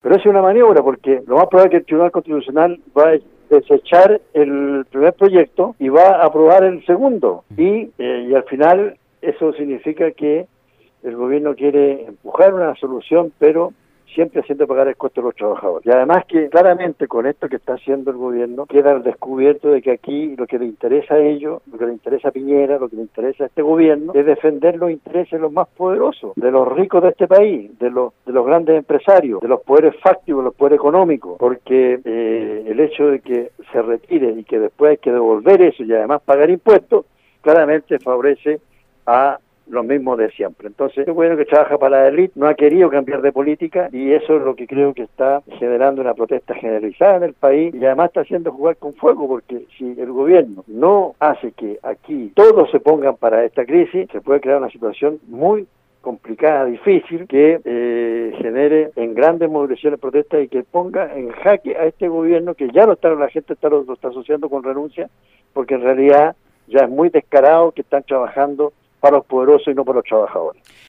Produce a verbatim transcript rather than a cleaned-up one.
Pero es una maniobra porque lo más probable es que el Tribunal Constitucional va a desechar el primer proyecto y va a aprobar el segundo. Y, eh, y al final eso significa que el gobierno quiere empujar una solución, pero siempre haciendo pagar el costo de los trabajadores. Y además que claramente con esto que está haciendo el gobierno queda al descubierto de que aquí lo que le interesa a ellos, lo que le interesa a Piñera, lo que le interesa a este gobierno es defender los intereses de los más poderosos, de los ricos de este país, de los de los grandes empresarios, de los poderes fácticos, los poderes económicos, porque eh, el hecho de que se retire y que después hay que devolver eso y además pagar impuestos, claramente favorece a los mismos de siempre. Entonces, el gobierno que trabaja para la élite no ha querido cambiar de política y eso es lo que creo que está generando una protesta generalizada en el país y además está haciendo jugar con fuego, porque si el gobierno no hace que aquí todos se pongan para esta crisis, se puede crear una situación muy complicada, difícil, que eh, genere en grandes movilizaciones de protesta y que ponga en jaque a este gobierno que ya lo está, la gente está, lo, lo está asociando con renuncia, porque en realidad ya es muy descarado que están trabajando para los poderosos y no para los trabajadores.